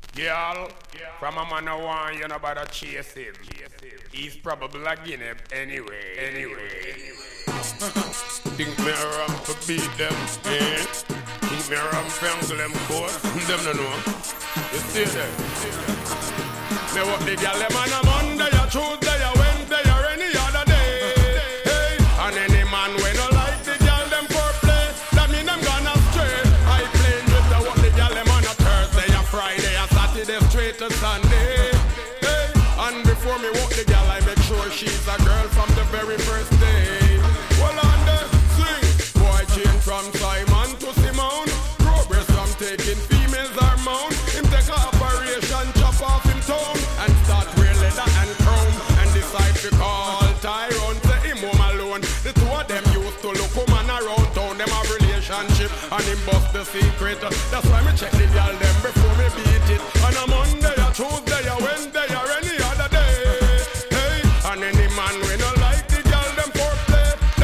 Girl, from a man I want you know better chase him. He's probably a guinea anyway. Think me around to beat them, yeah. Think me around to uncle them court, them no know. You see that? Me walk the girl them on a Monday, a Tuesday, a Wednesday, or any other day. Hey, and any man when no like the girl them for play, that mean them gonna stray. I playing with the walk the girl them on a Thursday, a Friday, a Saturday, straight to Sunday. Hey, and before me walk the girl, I make sure she's a girl from the very first day. Well on the swing, boy change from Simon to Simone. Progress from taking females hormone. Him take a operation, chop off him tone, and start wear leather and chrome, and decide to call Tyrone. Say him home alone. The two of them used to look woman around town. Them have relationship, and him bust the secret. That's why me check the girl them before me beat it. On a Monday, a Tuesday, a Wednesday, or any other day. Hey, and any man we no like